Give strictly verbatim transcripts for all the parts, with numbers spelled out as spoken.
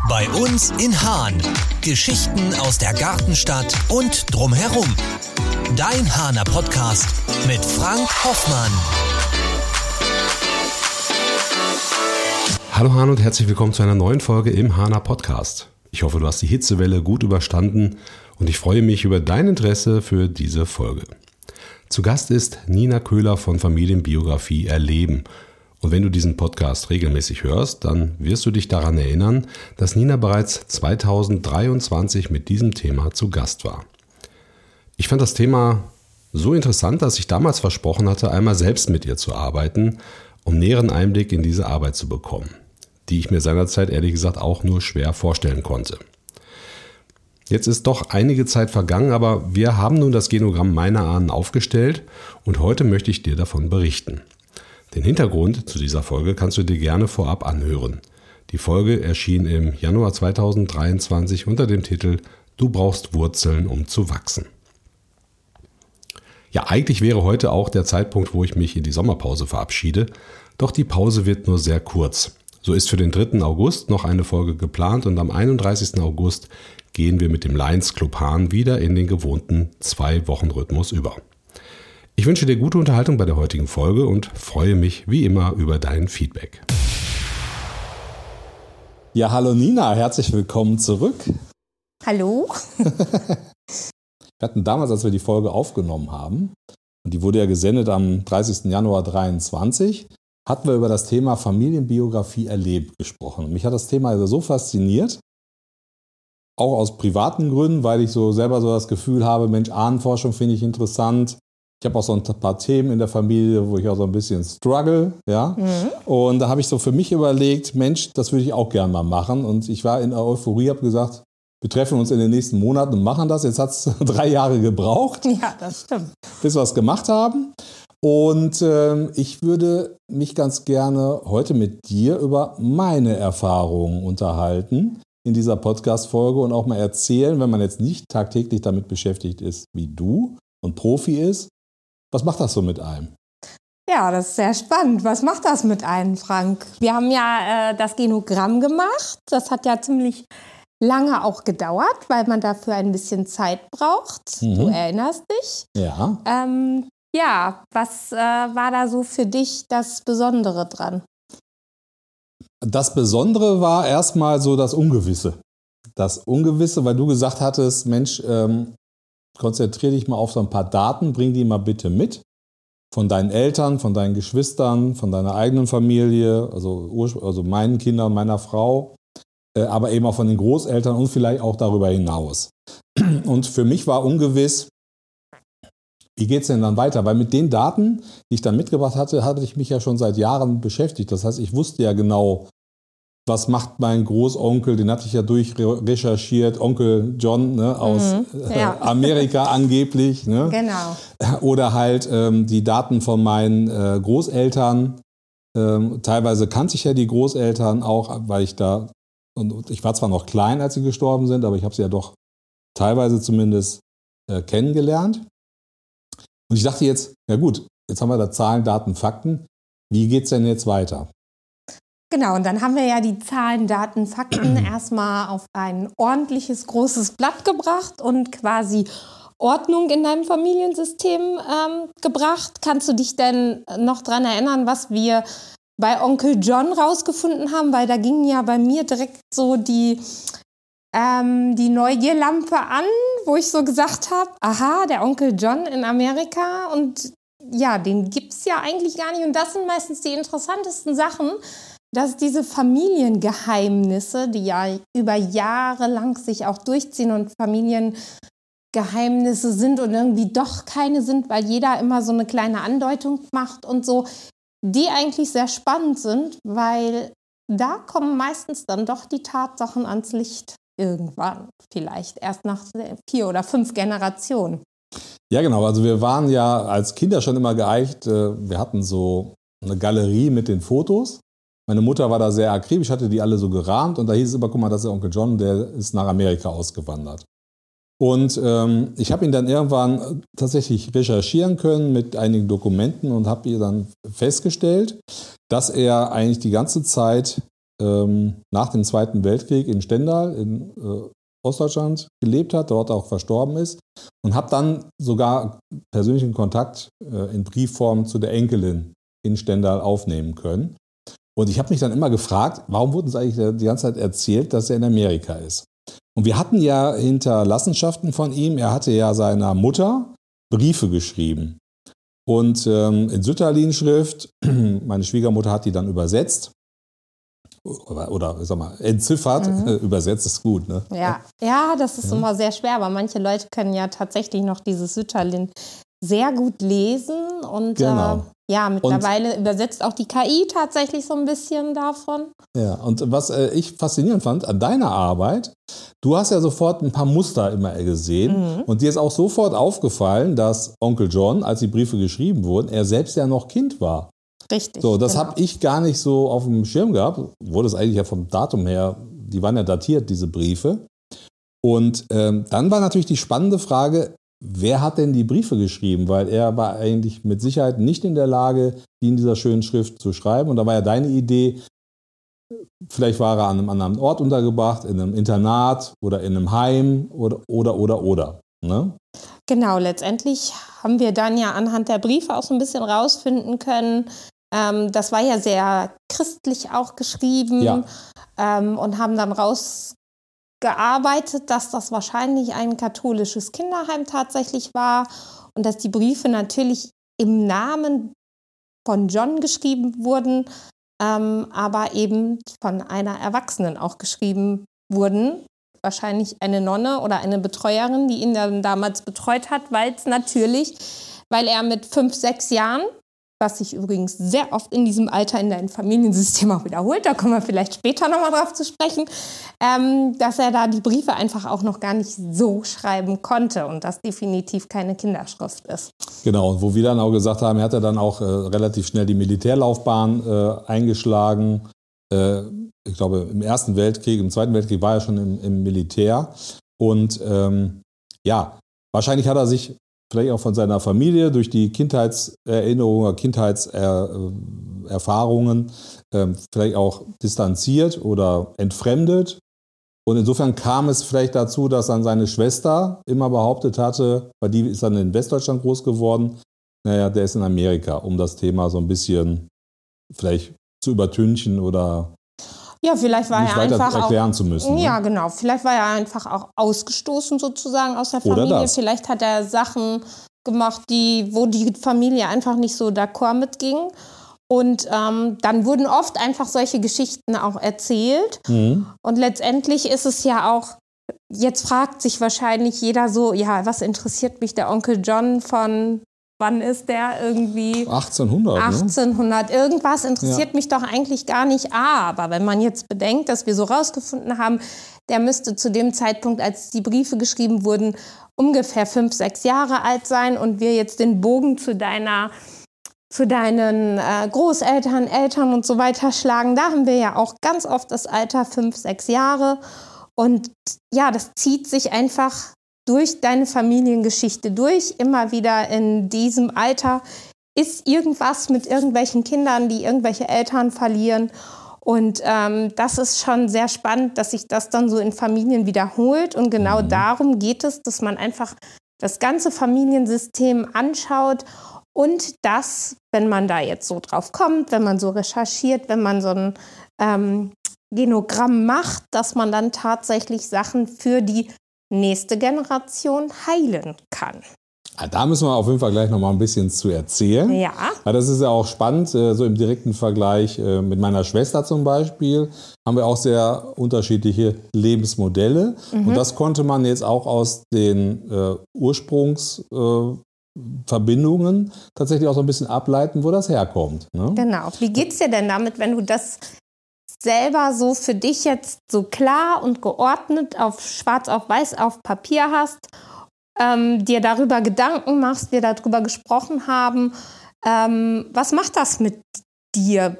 Bei uns in Haan. Geschichten aus der Gartenstadt und drumherum. Dein Haaner Podcast mit Frank Hoffmann. Hallo Hahn und herzlich willkommen zu einer neuen Folge im Haaner Podcast. Ich hoffe, du hast die Hitzewelle gut überstanden und ich freue mich über dein Interesse für diese Folge. Zu Gast ist Nina Köhler von Familienbiografie Erleben. Und wenn du diesen Podcast regelmäßig hörst, dann wirst du dich daran erinnern, dass Nina bereits zweitausenddreiundzwanzig mit diesem Thema zu Gast war. Ich fand das Thema so interessant, dass ich damals versprochen hatte, einmal selbst mit ihr zu arbeiten, um näheren Einblick in diese Arbeit zu bekommen, die ich mir seinerzeit ehrlich gesagt auch nur schwer vorstellen konnte. Jetzt ist doch einige Zeit vergangen, aber wir haben nun das Genogramm meiner Ahnen aufgestellt und heute möchte ich dir davon berichten. Den Hintergrund zu dieser Folge kannst du dir gerne vorab anhören. Die Folge erschien im Januar zweitausenddreiundzwanzig unter dem Titel »Du brauchst Wurzeln, um zu wachsen«. Ja, eigentlich wäre heute auch der Zeitpunkt, wo ich mich in die Sommerpause verabschiede, doch die Pause wird nur sehr kurz. So ist für den dritten August noch eine Folge geplant und am einunddreißigsten August gehen wir mit dem Lions Club Haan wieder in den gewohnten Zwei-Wochen-Rhythmus über. Ich wünsche dir gute Unterhaltung bei der heutigen Folge und freue mich wie immer über dein Feedback. Ja, hallo Nina, herzlich willkommen zurück. Hallo. Wir hatten damals, als wir die Folge aufgenommen haben, und die wurde ja gesendet am dreißigsten Januar dreiundzwanzig, hatten wir über das Thema Familienbiografie Erleben gesprochen. Mich hat das Thema also so fasziniert, auch aus privaten Gründen, weil ich so selber so das Gefühl habe, Mensch, Ahnenforschung finde ich interessant. Ich habe auch so ein paar Themen in der Familie, wo ich auch so ein bisschen struggle, ja. Mhm. Und da habe ich so für mich überlegt, Mensch, das würde ich auch gerne mal machen. Und ich war in der Euphorie, habe gesagt, wir treffen uns in den nächsten Monaten und machen das. Jetzt hat es drei Jahre gebraucht, ja, das stimmt, bis wir es gemacht haben. Und äh, ich würde mich ganz gerne heute mit dir über meine Erfahrungen unterhalten in dieser Podcast-Folge und auch mal erzählen, wenn man jetzt nicht tagtäglich damit beschäftigt ist, wie du und Profi ist. Was macht das so mit einem? Ja, das ist sehr spannend. Was macht das mit einem, Frank? Wir haben ja äh, das Genogramm gemacht. Das hat ja ziemlich lange auch gedauert, weil man dafür ein bisschen Zeit braucht. Mhm. Du erinnerst dich? Ja. Ähm, ja, was äh, war da so für dich das Besondere dran? Das Besondere war erstmal so das Ungewisse. Das Ungewisse, weil du gesagt hattest, Mensch, ähm, konzentriere dich mal auf so ein paar Daten, bring die mal bitte mit. Von deinen Eltern, von deinen Geschwistern, von deiner eigenen Familie, also, also meinen Kindern, meiner Frau, äh, aber eben auch von den Großeltern und vielleicht auch darüber hinaus. Und für mich war ungewiss, wie geht es denn dann weiter? Weil mit den Daten, die ich dann mitgebracht hatte, hatte ich mich ja schon seit Jahren beschäftigt. Das heißt, ich wusste ja genau, was macht mein Großonkel, den hatte ich ja durchrecherchiert, Onkel John, ne, aus mhm, ja. äh, Amerika angeblich. Ne? Genau. Oder halt ähm, die Daten von meinen äh, Großeltern. Ähm, teilweise kannte ich ja die Großeltern auch, weil ich da, und ich war zwar noch klein, als sie gestorben sind, aber ich habe sie ja doch teilweise zumindest äh, kennengelernt. Und ich dachte jetzt, ja gut, jetzt haben wir da Zahlen, Daten, Fakten. Wie geht es denn jetzt weiter? Genau, und dann haben wir ja die Zahlen, Daten, Fakten erstmal auf ein ordentliches, großes Blatt gebracht und quasi Ordnung in deinem Familiensystem ähm, gebracht. Kannst du dich denn noch daran erinnern, was wir bei Onkel John rausgefunden haben? Weil da ging ja bei mir direkt so die, ähm, die Neugierlampe an, wo ich so gesagt habe, aha, der Onkel John in Amerika und ja, den gibt es ja eigentlich gar nicht. Und das sind meistens die interessantesten Sachen, dass diese Familiengeheimnisse, die ja über Jahre lang sich auch durchziehen und Familiengeheimnisse sind und irgendwie doch keine sind, weil jeder immer so eine kleine Andeutung macht und so, die eigentlich sehr spannend sind, weil da kommen meistens dann doch die Tatsachen ans Licht irgendwann, vielleicht erst nach vier oder fünf Generationen. Ja genau, also wir waren ja als Kinder schon immer geeicht, wir hatten so eine Galerie mit den Fotos. Meine Mutter war da sehr akribisch, hatte die alle so gerahmt und da hieß es immer, guck mal, das ist der Onkel John, der ist nach Amerika ausgewandert. Und ähm, ich habe ihn dann irgendwann tatsächlich recherchieren können mit einigen Dokumenten und habe ihr dann festgestellt, dass er eigentlich die ganze Zeit ähm, nach dem Zweiten Weltkrieg in Stendal in äh, Ostdeutschland gelebt hat, dort auch verstorben ist und habe dann sogar persönlichen Kontakt äh, in Briefform zu der Enkelin in Stendal aufnehmen können. Und ich habe mich dann immer gefragt, warum wurde uns eigentlich die ganze Zeit erzählt, dass er in Amerika ist? Und wir hatten ja Hinterlassenschaften von ihm. Er hatte ja seiner Mutter Briefe geschrieben. Und ähm, in Sütterlin-Schrift, meine Schwiegermutter hat die dann übersetzt. Oder, oder sag mal, entziffert, mhm. Übersetzt ist gut, ne? Ja, ja, das ist ja. immer sehr schwer, aber manche Leute können ja tatsächlich noch dieses Sütterlin sehr gut lesen und genau. äh, ja, mittlerweile und, übersetzt auch die K I tatsächlich so ein bisschen davon. Ja, und was äh, ich faszinierend fand an deiner Arbeit, du hast ja sofort ein paar Muster immer gesehen mhm. und dir ist auch sofort aufgefallen, dass Onkel John, als die Briefe geschrieben wurden, er selbst ja noch Kind war. Richtig. So, das genau. habe ich gar nicht so auf dem Schirm gehabt. Wurde es eigentlich ja vom Datum her, die waren ja datiert, diese Briefe. Und ähm, dann war natürlich die spannende Frage, wer hat denn die Briefe geschrieben? Weil er war eigentlich mit Sicherheit nicht in der Lage, die in dieser schönen Schrift zu schreiben. Und da war ja deine Idee, vielleicht war er an einem anderen Ort untergebracht, in einem Internat oder in einem Heim oder, oder, oder, oder. Ne? Genau, letztendlich haben wir dann ja anhand der Briefe auch so ein bisschen rausfinden können, Ähm, das war ja sehr christlich auch geschrieben ja. ähm, und haben dann rausgearbeitet, dass das wahrscheinlich ein katholisches Kinderheim tatsächlich war und dass die Briefe natürlich im Namen von John geschrieben wurden, ähm, aber eben von einer Erwachsenen auch geschrieben wurden. Wahrscheinlich eine Nonne oder eine Betreuerin, die ihn dann damals betreut hat, weil es natürlich, weil er mit fünf, sechs Jahren, was sich übrigens sehr oft in diesem Alter in deinem Familiensystem auch wiederholt, da kommen wir vielleicht später nochmal drauf zu sprechen, ähm, dass er da die Briefe einfach auch noch gar nicht so schreiben konnte und das definitiv keine Kinderschrift ist. Genau, wo wir dann auch gesagt haben, er hat ja dann auch äh, relativ schnell die Militärlaufbahn äh, eingeschlagen. Äh, ich glaube, im Ersten Weltkrieg, im Zweiten Weltkrieg war er schon im, im Militär. Und ähm, ja, wahrscheinlich hat er sich vielleicht auch von seiner Familie durch die Kindheitserinnerungen, Kindheitserfahrungen äh, vielleicht auch distanziert oder entfremdet. Und insofern kam es vielleicht dazu, dass dann seine Schwester immer behauptet hatte, weil die ist dann in Westdeutschland groß geworden, naja, der ist in Amerika, um das Thema so ein bisschen vielleicht zu übertünchen oder ja, vielleicht war nicht er weiter einfach erklären auch, zu müssen. Ne? Ja, genau. Vielleicht war er einfach auch ausgestoßen sozusagen aus der Familie. Oder das. Vielleicht hat er Sachen gemacht, die, wo die Familie einfach nicht so d'accord mitging. Und ähm, dann wurden oft einfach solche Geschichten auch erzählt. Mhm. Und letztendlich ist es ja auch, jetzt fragt sich wahrscheinlich jeder so, ja, was interessiert mich der Onkel John von... Wann ist der irgendwie? achtzehnhundert. achtzehnhundert. Ne? Irgendwas interessiert ja. mich doch eigentlich gar nicht. Ah, aber wenn man jetzt bedenkt, dass wir so rausgefunden haben, der müsste zu dem Zeitpunkt, als die Briefe geschrieben wurden, ungefähr fünf, sechs Jahre alt sein und wir jetzt den Bogen zu deiner, zu deinen äh, Großeltern, Eltern und so weiter schlagen, da haben wir ja auch ganz oft das Alter fünf, sechs Jahre. Und ja, das zieht sich einfach durch deine Familiengeschichte durch, immer wieder in diesem Alter ist irgendwas mit irgendwelchen Kindern, die irgendwelche Eltern verlieren. Und ähm, das ist schon sehr spannend, dass sich das dann so in Familien wiederholt. Und genau mhm. darum geht es, dass man einfach das ganze Familiensystem anschaut und das, wenn man da jetzt so drauf kommt, wenn man so recherchiert, wenn man so ein ähm, Genogramm macht, dass man dann tatsächlich Sachen für die nächste Generation heilen kann. Da müssen wir auf jeden Fall gleich noch mal ein bisschen zu erzählen. Ja. Weil das ist ja auch spannend, so im direkten Vergleich mit meiner Schwester zum Beispiel, haben wir auch sehr unterschiedliche Lebensmodelle. Mhm. Und das konnte man jetzt auch aus den äh, Ursprungsverbindungen äh, tatsächlich auch so ein bisschen ableiten, wo das herkommt. Ne? Genau. Wie geht's dir denn damit, wenn du das selber so für dich jetzt so klar und geordnet auf schwarz auf weiß auf Papier hast, ähm, dir darüber Gedanken machst, wir darüber gesprochen haben. Ähm, was macht das mit dir,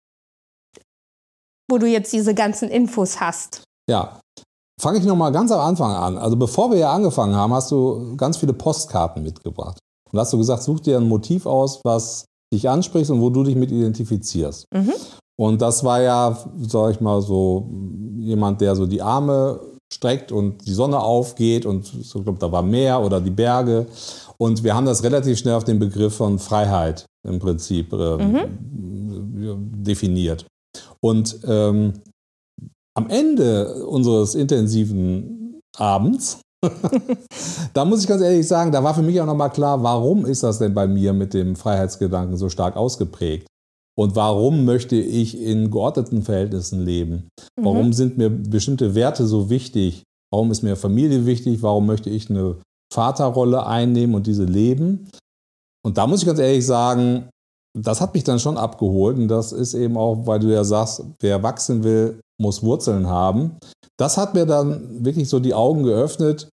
wo du jetzt diese ganzen Infos hast? Ja, fange ich noch mal ganz am Anfang an. Also bevor wir ja angefangen haben, hast du ganz viele Postkarten mitgebracht. Und hast du gesagt, such dir ein Motiv aus, was dich anspricht und wo du dich mit identifizierst. Mhm. Und das war ja, sag ich mal, so jemand, der so die Arme streckt und die Sonne aufgeht und so, ich glaube, da war Meer oder die Berge. Und wir haben das relativ schnell auf den Begriff von Freiheit im Prinzip äh, mhm. definiert. Und ähm, am Ende unseres intensiven Abends, da muss ich ganz ehrlich sagen, da war für mich auch nochmal klar, warum ist das denn bei mir mit dem Freiheitsgedanken so stark ausgeprägt? Und warum möchte ich in geordneten Verhältnissen leben? Mhm. Warum sind mir bestimmte Werte so wichtig? Warum ist mir Familie wichtig? Warum möchte ich eine Vaterrolle einnehmen und diese leben? Und da muss ich ganz ehrlich sagen, das hat mich dann schon abgeholt. Und das ist eben auch, weil du ja sagst, wer wachsen will, muss Wurzeln haben. Das hat mir dann wirklich so die Augen geöffnet.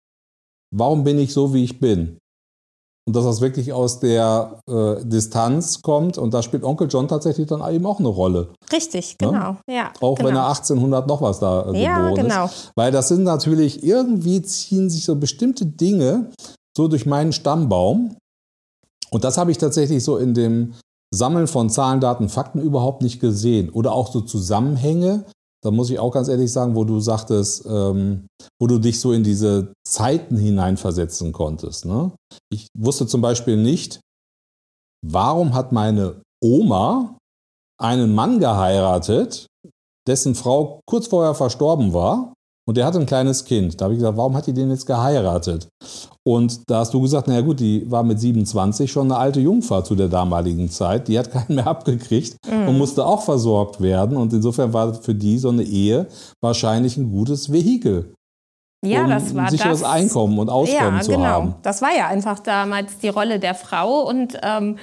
Warum bin ich so, wie ich bin? Und dass das wirklich aus der äh, Distanz kommt. Und da spielt Onkel John tatsächlich dann eben auch eine Rolle. Richtig, genau. Ne? Ja, auch genau. wenn er achtzehnhundert noch was da äh, ja, geboren genau. ist. Weil das sind natürlich, irgendwie ziehen sich so bestimmte Dinge so durch meinen Stammbaum. Und das habe ich tatsächlich so in dem Sammeln von Zahlen, Daten, Fakten überhaupt nicht gesehen. Oder auch so Zusammenhänge. Da muss ich auch ganz ehrlich sagen, wo du sagtest, ähm, wo du dich so in diese Zeiten hineinversetzen konntest. Ne? Ich wusste zum Beispiel nicht, warum hat meine Oma einen Mann geheiratet, dessen Frau kurz vorher verstorben war und der hatte ein kleines Kind. Da habe ich gesagt, warum hat die den jetzt geheiratet? Und da hast du gesagt, naja gut, die war mit siebenundzwanzig schon eine alte Jungfer zu der damaligen Zeit. Die hat keinen mehr abgekriegt mhm. und musste auch versorgt werden. Und insofern war für die so eine Ehe wahrscheinlich ein gutes Vehikel. Ja, um das war ein sicheres das. Einkommen und Auskommen ja, zu genau. haben. Das war ja einfach damals die Rolle der Frau. Und ähm,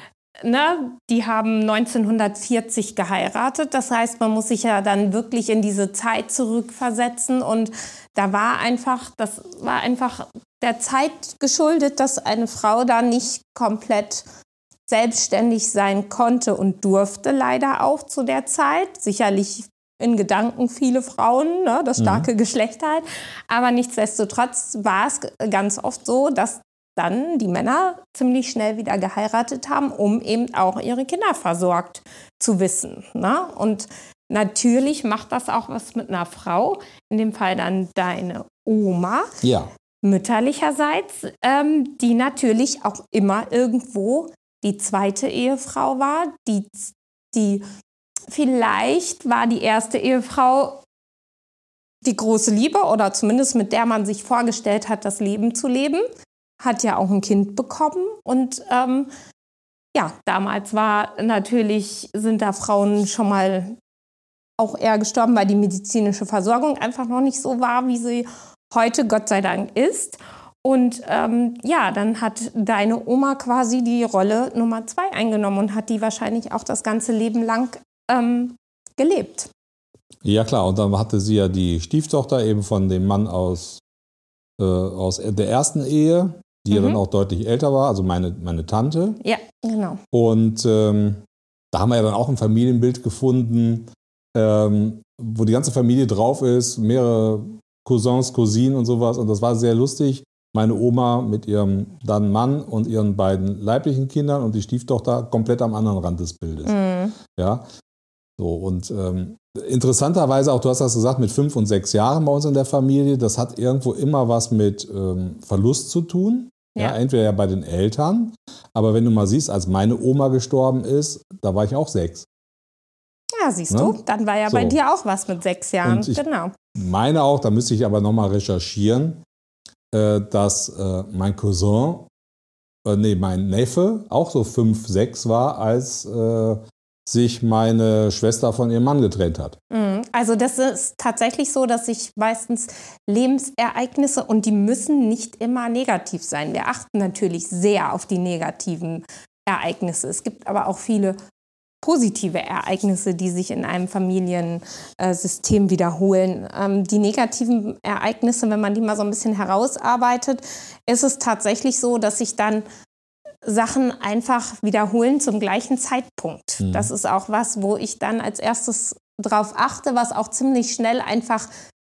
ne, die haben neunzehnhundertvierzig geheiratet. Das heißt, man muss sich ja dann wirklich in diese Zeit zurückversetzen. Und da war einfach, das war einfach der Zeit geschuldet, dass eine Frau da nicht komplett selbstständig sein konnte und durfte, leider auch zu der Zeit. Sicherlich in Gedanken viele Frauen, ne, das starke mhm. Geschlecht halt. Aber nichtsdestotrotz war es ganz oft so, dass dann die Männer ziemlich schnell wieder geheiratet haben, um eben auch ihre Kinder versorgt zu wissen. Ne? Und natürlich macht das auch was mit einer Frau, in dem Fall dann deine Oma, ja. mütterlicherseits, ähm, die natürlich auch immer irgendwo die zweite Ehefrau war, die, die vielleicht war die erste Ehefrau die große Liebe oder zumindest mit der man sich vorgestellt hat, das Leben zu leben, hat ja auch ein Kind bekommen und ähm, ja, damals war natürlich, sind da Frauen schon mal auch eher gestorben, weil die medizinische Versorgung einfach noch nicht so war, wie sie heute Gott sei Dank ist. Und ähm, ja, dann hat deine Oma quasi die Rolle Nummer zwei eingenommen und hat die wahrscheinlich auch das ganze Leben lang ähm, gelebt. Ja klar, und dann hatte sie ja die Stieftochter eben von dem Mann aus, äh, aus der ersten Ehe, die mhm. ja dann auch deutlich älter war, also meine, meine Tante. Ja, genau. Und ähm, da haben wir ja dann auch ein Familienbild gefunden, ähm, wo die ganze Familie drauf ist, mehrere Cousins, Cousinen und sowas. Und das war sehr lustig. Meine Oma mit ihrem dann Mann und ihren beiden leiblichen Kindern und die Stieftochter komplett am anderen Rand des Bildes. Mhm. Ja, so und ähm, interessanterweise auch, du hast das gesagt, mit fünf und sechs Jahren bei uns in der Familie, das hat irgendwo immer was mit ähm, Verlust zu tun. Ja. Ja, entweder ja bei den Eltern, aber wenn du mal siehst, als meine Oma gestorben ist, da war ich auch sechs. Ja, siehst ne? du, dann war ja so. Bei dir auch was mit sechs Jahren. Und ich genau. meine auch, da müsste ich aber nochmal recherchieren, äh, dass äh, mein Cousin, äh, nee, mein Neffe auch so fünf, sechs war, als äh, sich meine Schwester von ihrem Mann getrennt hat. Also das ist tatsächlich so, dass sich meistens Lebensereignisse, und die müssen nicht immer negativ sein. Wir achten natürlich sehr auf die negativen Ereignisse. Es gibt aber auch viele positive Ereignisse, die sich in einem Familiensystem wiederholen. Ähm, die negativen Ereignisse, wenn man die mal so ein bisschen herausarbeitet, ist es tatsächlich so, dass sich dann Sachen einfach wiederholen zum gleichen Zeitpunkt. Mhm. Das ist auch was, wo ich dann als erstes drauf achte, was auch ziemlich schnell einfach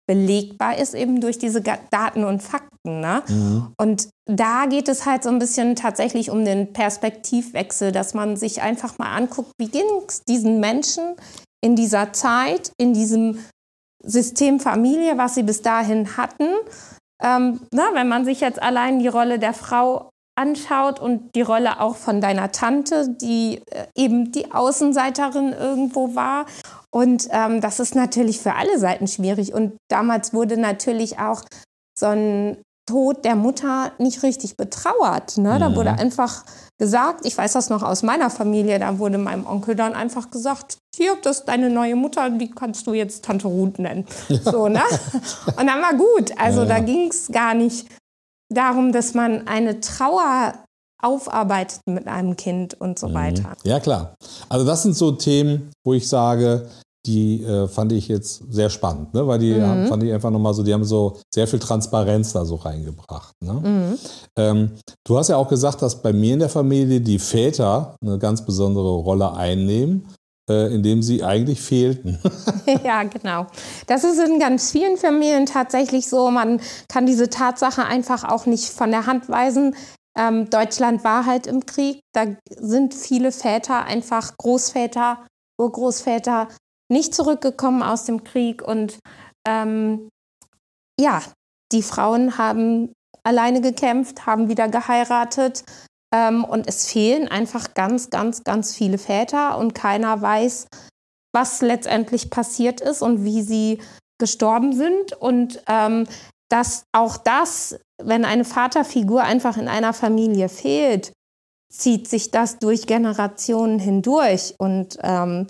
belegbar ist, eben durch diese Daten und Fakten. Ne? Mhm. Und da geht es halt so ein bisschen tatsächlich um den Perspektivwechsel, dass man sich einfach mal anguckt, wie ging es diesen Menschen in dieser Zeit, in diesem System Familie, was sie bis dahin hatten. Ähm, na, wenn man sich jetzt allein die Rolle der Frau anschaut und die Rolle auch von deiner Tante, die äh, eben die Außenseiterin irgendwo war. Und ähm, das ist natürlich für alle Seiten schwierig. Und damals wurde natürlich auch so ein Tod der Mutter nicht richtig betrauert. Ne? Da wurde einfach gesagt, ich weiß das noch aus meiner Familie, da wurde meinem Onkel dann einfach gesagt, hier, das ist deine neue Mutter, die kannst du jetzt Tante Ruth nennen. So, ne? Und dann war gut. Also ja, ja. Da ging es gar nicht darum, dass man eine Trauer aufarbeitet mit einem Kind und so weiter. Ja, klar. Also das sind so Themen, wo ich sage, die äh, fand ich jetzt sehr spannend, ne? Weil die mhm. haben, fand ich einfach nochmal so, die haben so sehr viel Transparenz da so reingebracht. Ne? Mhm. Ähm, du hast ja auch gesagt, dass bei mir in der Familie die Väter eine ganz besondere Rolle einnehmen, äh, indem sie eigentlich fehlten. Ja, genau. Das ist in ganz vielen Familien tatsächlich so. Man kann diese Tatsache einfach auch nicht von der Hand weisen. Ähm, Deutschland war halt im Krieg. Da sind viele Väter, einfach Großväter, Urgroßväter, nicht zurückgekommen aus dem Krieg. Und ähm, ja, die Frauen haben alleine gekämpft, haben wieder geheiratet. Ähm, und es fehlen einfach ganz, ganz, ganz viele Väter. Und keiner weiß, was letztendlich passiert ist und wie sie gestorben sind. Und ähm, dass auch das, wenn eine Vaterfigur einfach in einer Familie fehlt, zieht sich das durch Generationen hindurch. Und ähm,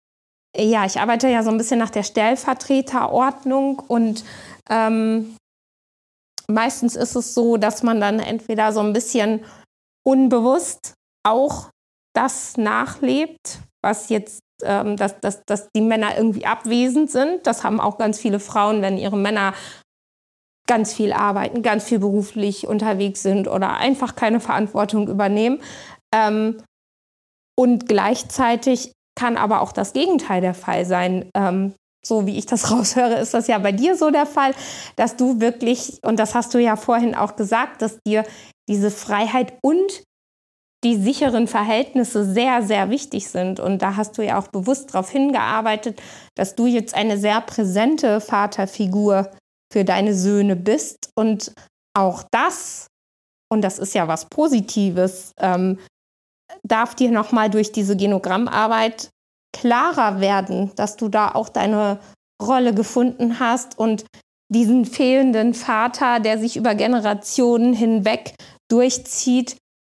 ja, ich arbeite ja so ein bisschen nach der Stellvertreterordnung und ähm, meistens ist es so, dass man dann entweder so ein bisschen unbewusst auch das nachlebt, was jetzt, ähm, dass, dass, dass die Männer irgendwie abwesend sind. Das haben auch ganz viele Frauen, wenn ihre Männer ganz viel arbeiten, ganz viel beruflich unterwegs sind oder einfach keine Verantwortung übernehmen. Ähm, und gleichzeitig kann aber auch das Gegenteil der Fall sein. Ähm, so wie ich das raushöre, ist das ja bei dir so der Fall, dass du wirklich, und das hast du ja vorhin auch gesagt, dass dir diese Freiheit und die sicheren Verhältnisse sehr, sehr wichtig sind. Und da hast du ja auch bewusst darauf hingearbeitet, dass du jetzt eine sehr präsente Vaterfigur für deine Söhne bist. Und auch das, und das ist ja was Positives, ähm, darf dir nochmal durch diese Genogrammarbeit klarer werden, dass du da auch deine Rolle gefunden hast und diesen fehlenden Vater, der sich über Generationen hinweg durchzieht,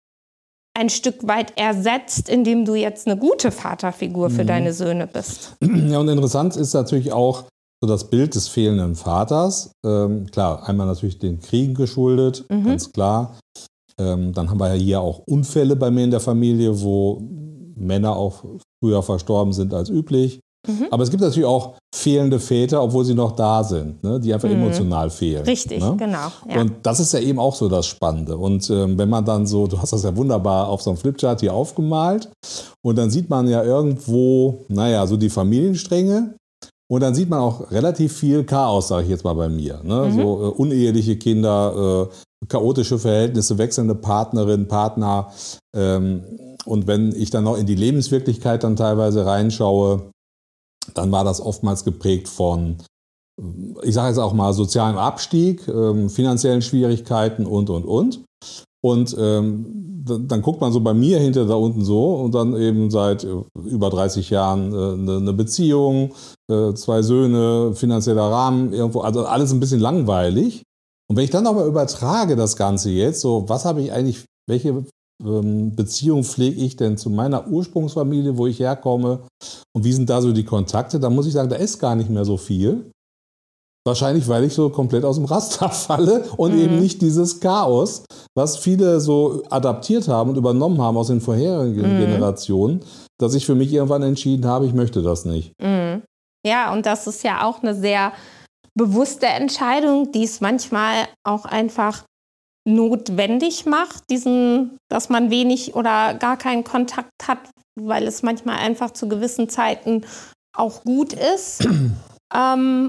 ein Stück weit ersetzt, indem du jetzt eine gute Vaterfigur für mhm. deine Söhne bist. Ja, und interessant ist natürlich auch so das Bild des fehlenden Vaters. Ähm, klar, einmal natürlich den Kriegen geschuldet, mhm. ganz klar. Ähm, dann haben wir ja hier auch Unfälle bei mir in der Familie, wo Männer auch früher verstorben sind als üblich. Mhm. Aber es gibt natürlich auch fehlende Väter, obwohl sie noch da sind, ne, die einfach mhm. emotional fehlen. Richtig, ne? genau. Ja. Und das ist ja eben auch so das Spannende. Und ähm, wenn man dann so, du hast das ja wunderbar auf so einem Flipchart hier aufgemalt, und dann sieht man ja irgendwo, naja, so die Familienstränge. Und dann sieht man auch relativ viel Chaos, sage ich jetzt mal bei mir. Ne? Mhm. So äh, uneheliche Kinder, äh, chaotische Verhältnisse, wechselnde Partnerin, Partner. Ähm, und wenn ich dann noch in die Lebenswirklichkeit dann teilweise reinschaue, dann war das oftmals geprägt von, ich sage jetzt auch mal, sozialem Abstieg, ähm, finanziellen Schwierigkeiten und, und, und. Und ähm, dann, dann guckt man so bei mir hinter da unten so und dann eben seit äh, über dreißig Jahren äh, eine, eine Beziehung, äh, zwei Söhne, finanzieller Rahmen, irgendwo, also alles ein bisschen langweilig. Und wenn ich dann nochmal übertrage das Ganze jetzt, so was habe ich eigentlich, welche ähm, Beziehung pflege ich denn zu meiner Ursprungsfamilie, wo ich herkomme, und wie sind da so die Kontakte, dann muss ich sagen, da ist gar nicht mehr so viel. Wahrscheinlich, weil ich so komplett aus dem Raster falle und mhm. eben nicht dieses Chaos, was viele so adaptiert haben und übernommen haben aus den vorherigen mhm. Generationen, dass ich für mich irgendwann entschieden habe, ich möchte das nicht. Mhm. Ja, und das ist ja auch eine sehr bewusste Entscheidung, die es manchmal auch einfach notwendig macht, diesen, dass man wenig oder gar keinen Kontakt hat, weil es manchmal einfach zu gewissen Zeiten auch gut ist. ähm,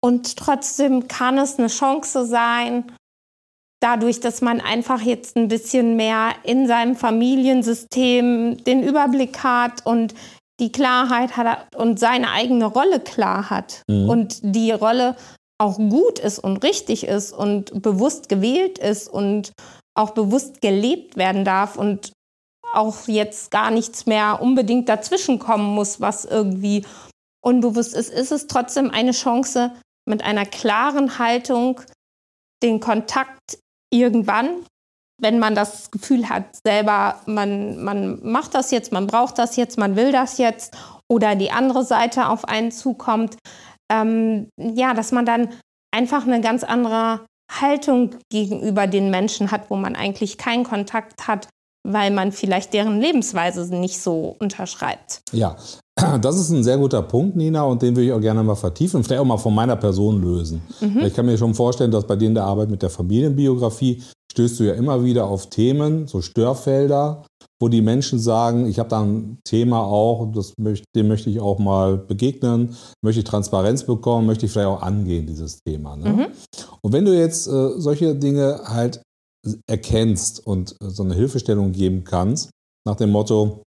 Und trotzdem kann es eine Chance sein, dadurch, dass man einfach jetzt ein bisschen mehr in seinem Familiensystem den Überblick hat und die Klarheit hat und seine eigene Rolle klar hat mhm. und die Rolle auch gut ist und richtig ist und bewusst gewählt ist und auch bewusst gelebt werden darf und auch jetzt gar nichts mehr unbedingt dazwischen kommen muss, was irgendwie unbewusst ist, ist es trotzdem eine Chance, mit einer klaren Haltung den Kontakt irgendwann, wenn man das Gefühl hat, selber, man, man macht das jetzt, man braucht das jetzt, man will das jetzt oder die andere Seite auf einen zukommt, ähm, ja, dass man dann einfach eine ganz andere Haltung gegenüber den Menschen hat, wo man eigentlich keinen Kontakt hat, weil man vielleicht deren Lebensweise nicht so unterschreibt. Ja, das ist ein sehr guter Punkt, Nina, und den würde ich auch gerne mal vertiefen, vielleicht auch mal von meiner Person lösen. Mhm. Ich kann mir schon vorstellen, dass bei dir in der Arbeit mit der Familienbiografie stößt du ja immer wieder auf Themen, so Störfelder, wo die Menschen sagen, ich habe da ein Thema auch, das möchte, dem möchte ich auch mal begegnen, möchte ich Transparenz bekommen, möchte ich vielleicht auch angehen, dieses Thema. Ne? Mhm. Und wenn du jetzt äh, solche Dinge halt erkennst und äh, so eine Hilfestellung geben kannst, nach dem Motto,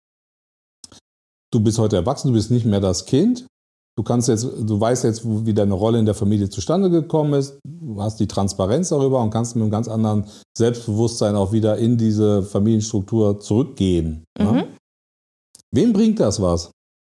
du bist heute erwachsen, du bist nicht mehr das Kind, du kannst jetzt, du weißt jetzt, wie deine Rolle in der Familie zustande gekommen ist, du hast die Transparenz darüber und kannst mit einem ganz anderen Selbstbewusstsein auch wieder in diese Familienstruktur zurückgehen. Mhm. Ne? Wem bringt das was?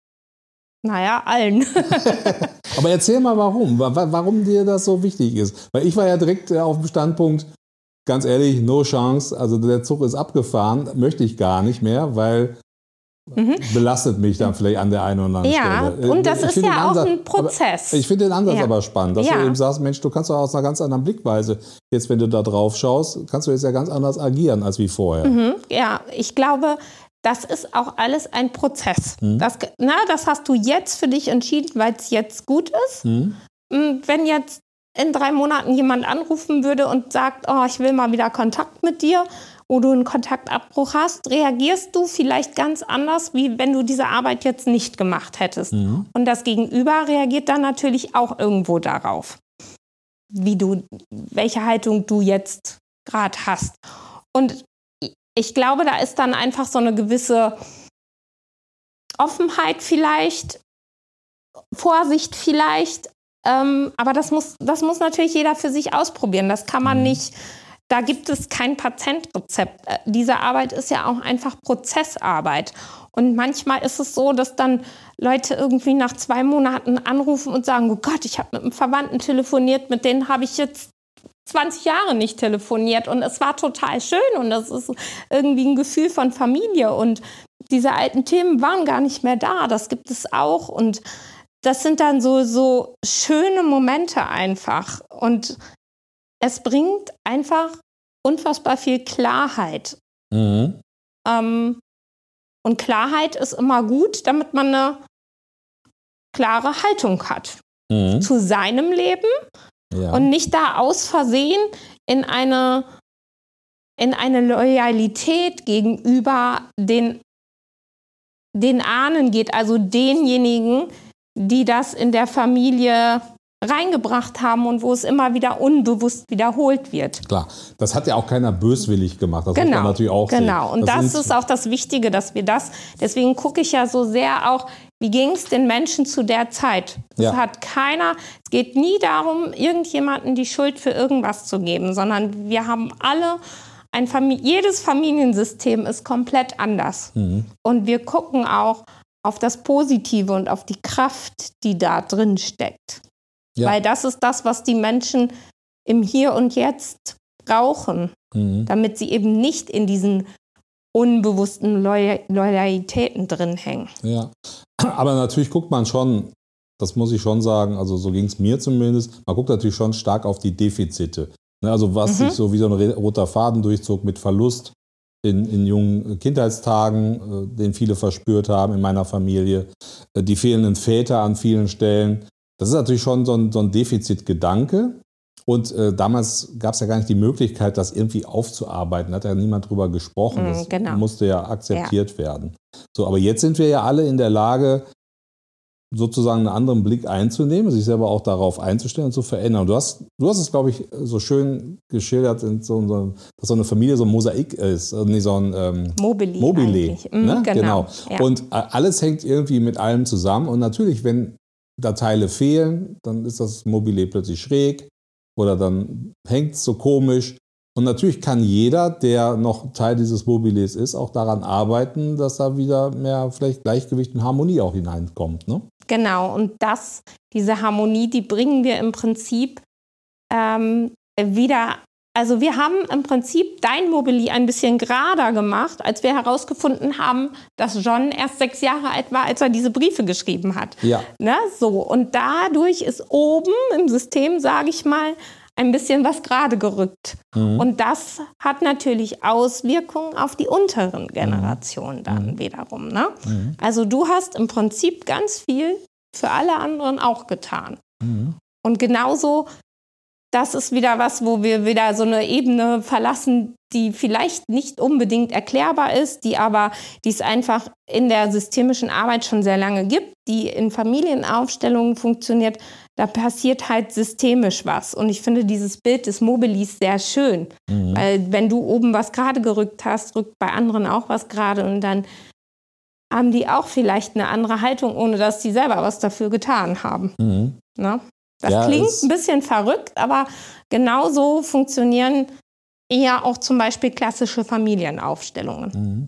Naja, allen. Aber erzähl mal, warum, warum dir das so wichtig ist. Weil ich war ja direkt auf dem Standpunkt, ganz ehrlich, no chance, also der Zug ist abgefahren, möchte ich gar nicht mehr, weil Mhm. belastet mich dann vielleicht an der einen oder anderen ja, Stelle. Ja, und das ich ist ja Ansatz, auch ein Prozess. Ich finde den Ansatz ja. aber spannend, dass ja. du eben sagst, Mensch, du kannst doch aus einer ganz anderen Blickweise, jetzt wenn du da drauf schaust, kannst du jetzt ja ganz anders agieren als wie vorher. Mhm. Ja, ich glaube, das ist auch alles ein Prozess. Mhm. Das, na, das hast du jetzt für dich entschieden, weil es jetzt gut ist. Mhm. Wenn jetzt in drei Monaten jemand anrufen würde und sagt, oh, ich will mal wieder Kontakt mit dir, wo du einen Kontaktabbruch hast, reagierst du vielleicht ganz anders, wie wenn du diese Arbeit jetzt nicht gemacht hättest. Mhm. Und das Gegenüber reagiert dann natürlich auch irgendwo darauf, wie du, welche Haltung du jetzt gerade hast. Und ich glaube, da ist dann einfach so eine gewisse Offenheit vielleicht, Vorsicht vielleicht, ähm, aber das muss, das muss natürlich jeder für sich ausprobieren. Das kann man mhm. nicht. Da gibt es kein Patentrezept. Diese Arbeit ist ja auch einfach Prozessarbeit. Und manchmal ist es so, dass dann Leute irgendwie nach zwei Monaten anrufen und sagen, oh Gott, ich habe mit einem Verwandten telefoniert, mit denen habe ich jetzt zwanzig Jahre nicht telefoniert. Und es war total schön und das ist irgendwie ein Gefühl von Familie. Und diese alten Themen waren gar nicht mehr da. Das gibt es auch. Und das sind dann so, so schöne Momente einfach. Und es bringt einfach unfassbar viel Klarheit. Mhm. Ähm, und Klarheit ist immer gut, damit man eine klare Haltung hat mhm. zu seinem Leben ja. und nicht da aus Versehen in eine, in eine Loyalität gegenüber den, den Ahnen geht, also denjenigen, die das in der Familie reingebracht haben und wo es immer wieder unbewusst wiederholt wird. Klar, das hat ja auch keiner böswillig gemacht. Das genau, muss man natürlich auch genau. sehen. Und das, das ist auch das Wichtige, dass wir das, deswegen gucke ich ja so sehr auch, wie ging es den Menschen zu der Zeit? Es ja. hat keiner, es geht nie darum, irgendjemandem die Schuld für irgendwas zu geben, sondern wir haben alle, ein Famili- jedes Familiensystem ist komplett anders. Mhm. Und wir gucken auch auf das Positive und auf die Kraft, die da drin steckt. Ja. Weil das ist das, was die Menschen im Hier und Jetzt brauchen, mhm. damit sie eben nicht in diesen unbewussten Loy- Loyalitäten drin hängen. Ja, aber natürlich guckt man schon, das muss ich schon sagen, also so ging es mir zumindest, man guckt natürlich schon stark auf die Defizite. Also was mhm. sich so wie so ein roter Faden durchzog mit Verlust in, in jungen Kindheitstagen, den viele verspürt haben in meiner Familie, die fehlenden Väter an vielen Stellen. Das ist natürlich schon so ein, so ein Defizitgedanke. Und äh, damals gab es ja gar nicht die Möglichkeit, das irgendwie aufzuarbeiten. Da hat ja niemand drüber gesprochen. Das mm, genau. musste ja akzeptiert ja. werden. So, aber jetzt sind wir ja alle in der Lage, sozusagen einen anderen Blick einzunehmen, sich selber auch darauf einzustellen und zu verändern. Du hast, du hast es, glaube ich, so schön geschildert, in so, so, dass so eine Familie so ein Mosaik ist, nee, so ein ähm, Mobile. Mobile, Mhm, ne? genau. genau. Ja. Und alles hängt irgendwie mit allem zusammen. Und natürlich, wenn da Teile fehlen, dann ist das Mobile plötzlich schräg oder dann hängt es so komisch. Und natürlich kann jeder, der noch Teil dieses Mobiles ist, auch daran arbeiten, dass da wieder mehr vielleicht Gleichgewicht und Harmonie auch hineinkommt. Ne? Genau, und das, diese Harmonie, die bringen wir im Prinzip ähm, wieder, also wir haben im Prinzip dein Mobili ein bisschen gerader gemacht, als wir herausgefunden haben, dass John erst sechs Jahre alt war, als er diese Briefe geschrieben hat. Ja. Ne, so, und dadurch ist oben im System, sage ich mal, ein bisschen was gerade gerückt. Mhm. Und das hat natürlich Auswirkungen auf die unteren Generationen dann mhm. wiederum. Ne? Mhm. Also du hast im Prinzip ganz viel für alle anderen auch getan. Mhm. Und genauso, das ist wieder was, wo wir wieder so eine Ebene verlassen, die vielleicht nicht unbedingt erklärbar ist, die aber, die es einfach in der systemischen Arbeit schon sehr lange gibt, die in Familienaufstellungen funktioniert. Da passiert halt systemisch was. Und ich finde dieses Bild des Mobilis sehr schön. Mhm. Weil wenn du oben was gerade gerückt hast, rückt bei anderen auch was gerade. Und dann haben die auch vielleicht eine andere Haltung, ohne dass die selber was dafür getan haben. Mhm. Ne? Das ja, klingt ein bisschen verrückt, aber genauso funktionieren eher auch zum Beispiel klassische Familienaufstellungen. Mhm.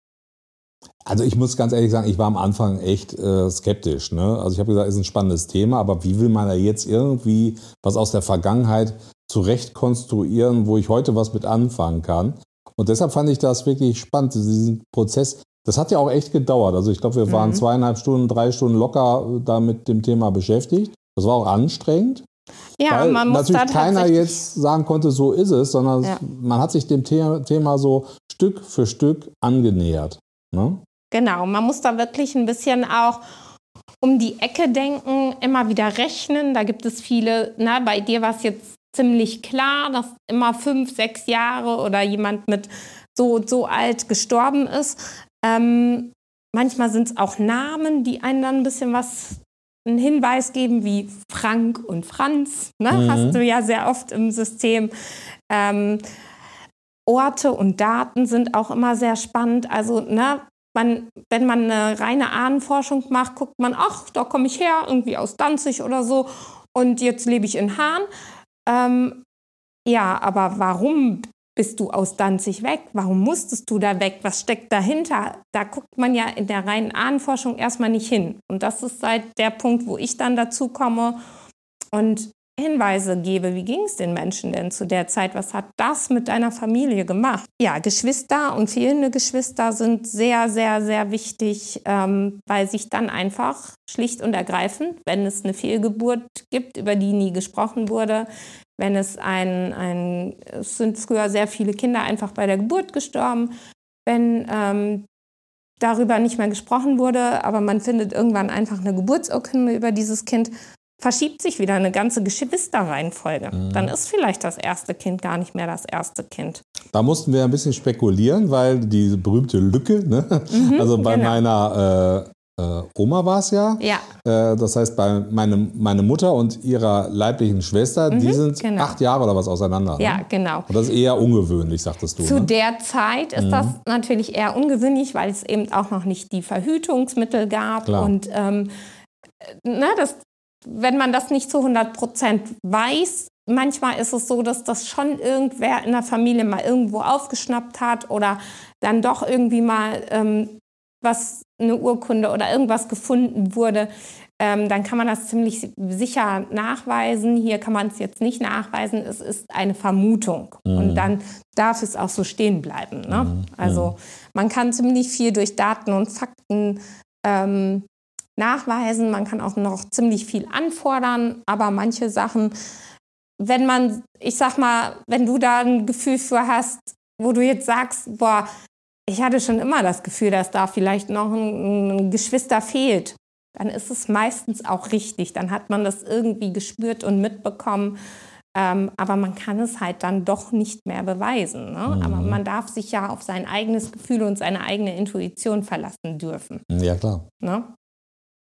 Also ich muss ganz ehrlich sagen, ich war am Anfang echt äh, skeptisch. Ne? Also ich habe gesagt, ist ein spannendes Thema, aber wie will man da jetzt irgendwie was aus der Vergangenheit zurecht konstruieren, wo ich heute was mit anfangen kann? Und deshalb fand ich das wirklich spannend, diesen Prozess. Das hat ja auch echt gedauert. Also ich glaube, wir waren mhm. zweieinhalb Stunden, drei Stunden locker da mit dem Thema beschäftigt. Das war auch anstrengend. Ja, weil man muss natürlich keiner tatsächlich jetzt sagen konnte, so ist es, sondern ja. man hat sich dem The- Thema so Stück für Stück angenähert. Ne? Genau, man muss da wirklich ein bisschen auch um die Ecke denken, immer wieder rechnen. Da gibt es viele, na, bei dir war es jetzt ziemlich klar, dass immer fünf, sechs Jahre oder jemand mit so und so alt gestorben ist. Ähm, manchmal sind es auch Namen, die einen dann ein bisschen was, einen Hinweis geben, wie Frank und Franz. Ne? Mhm. Hast du ja sehr oft im System. Ähm, Orte und Daten sind auch immer sehr spannend. Also, ne, man, wenn man eine reine Ahnenforschung macht, guckt man, ach, da komme ich her, irgendwie aus Danzig oder so. Und jetzt lebe ich in Hahn. Ähm, ja, aber warum bist du aus Danzig weg? Warum musstest du da weg? Was steckt dahinter? Da guckt man ja in der reinen Ahnenforschung erstmal nicht hin. Und das ist halt der Punkt, wo ich dann dazu komme und Hinweise gebe. Wie ging es den Menschen denn zu der Zeit? Was hat das mit deiner Familie gemacht? Ja, Geschwister und fehlende Geschwister sind sehr, sehr, sehr wichtig, ähm, weil sich dann einfach schlicht und ergreifend, wenn es eine Fehlgeburt gibt, über die nie gesprochen wurde, wenn es ein, ein es sind früher sehr viele Kinder einfach bei der Geburt gestorben, wenn ähm, darüber nicht mehr gesprochen wurde, aber man findet irgendwann einfach eine Geburtsurkunde über dieses Kind, verschiebt sich wieder eine ganze Geschwisterreihenfolge. Mhm. Dann ist vielleicht das erste Kind gar nicht mehr das erste Kind. Da mussten wir ein bisschen spekulieren, weil diese berühmte Lücke, ne? Mhm, also bei genau. meiner äh, äh, Oma war es ja. ja. Äh, das heißt, bei meine, meine Mutter und ihrer leiblichen Schwester, mhm, die sind genau. acht Jahre oder was auseinander. Ja, ne? genau. Und das ist eher ungewöhnlich, sagtest du. Zu ne? der Zeit ist mhm. das natürlich eher ungewöhnlich, weil es eben auch noch nicht die Verhütungsmittel gab. Klar. Und ähm, na, das wenn man das nicht zu hundert Prozent weiß, manchmal ist es so, dass das schon irgendwer in der Familie mal irgendwo aufgeschnappt hat oder dann doch irgendwie mal ähm, was, eine Urkunde oder irgendwas gefunden wurde. Ähm, dann kann man das ziemlich sicher nachweisen. Hier kann man es jetzt nicht nachweisen. Es ist eine Vermutung. Mhm. Und dann darf es auch so stehen bleiben. Ne? Mhm. Also man kann ziemlich viel durch Daten und Fakten ähm, nachweisen, man kann auch noch ziemlich viel anfordern, aber manche Sachen, wenn man, ich sag mal, wenn du da ein Gefühl für hast, wo du jetzt sagst, boah, ich hatte schon immer das Gefühl, dass da vielleicht noch ein, ein Geschwister fehlt, dann ist es meistens auch richtig, dann hat man das irgendwie gespürt und mitbekommen, ähm, aber man kann es halt dann doch nicht mehr beweisen. Ne? Mhm. Aber man darf sich ja auf sein eigenes Gefühl und seine eigene Intuition verlassen dürfen. Ja, klar. Ne?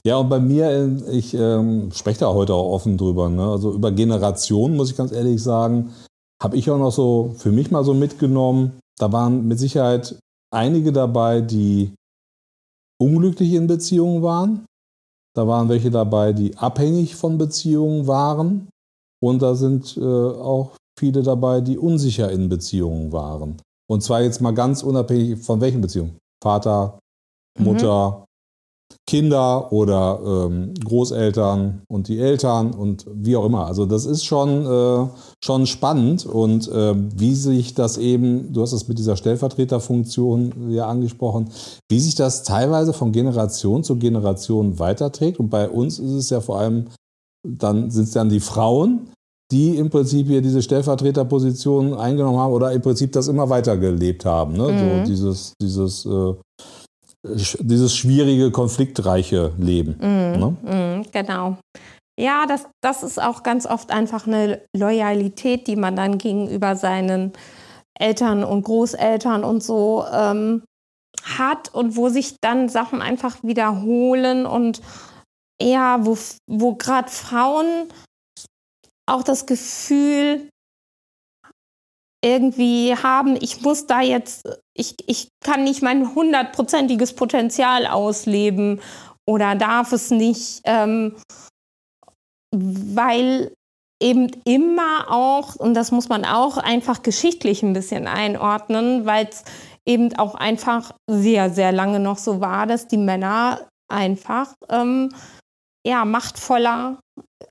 Ja, und bei mir, ich ähm, spreche da heute auch offen drüber, ne? Also über Generationen, muss ich ganz ehrlich sagen, habe ich auch noch so für mich mal so mitgenommen. Da waren mit Sicherheit einige dabei, die unglücklich in Beziehungen waren. Da waren welche dabei, die abhängig von Beziehungen waren. Und da sind äh, auch viele dabei, die unsicher in Beziehungen waren. Und zwar jetzt mal ganz unabhängig von welchen Beziehungen. Vater, Mutter, mhm. Kinder oder ähm, Großeltern und die Eltern und wie auch immer. Also das ist schon, äh, schon spannend und äh, wie sich das eben, du hast es mit dieser Stellvertreterfunktion ja angesprochen, wie sich das teilweise von Generation zu Generation weiterträgt. Und bei uns ist es ja vor allem, dann sind es dann die Frauen, die im Prinzip hier diese Stellvertreterposition eingenommen haben oder im Prinzip das immer weitergelebt haben. Ne? Mhm. So dieses, dieses äh, dieses schwierige, konfliktreiche Leben. Mm, ne? mm, genau. Ja, das, das ist auch ganz oft einfach eine Loyalität, die man dann gegenüber seinen Eltern und Großeltern und so ähm, hat und wo sich dann Sachen einfach wiederholen und ja, wo, wo gerade Frauen auch das Gefühl irgendwie haben, ich muss da jetzt, ich, ich kann nicht mein hundertprozentiges Potenzial ausleben oder darf es nicht, ähm, weil eben immer auch, und das muss man auch einfach geschichtlich ein bisschen einordnen, weil es eben auch einfach sehr, sehr lange noch so war, dass die Männer einfach ähm, ja, machtvoller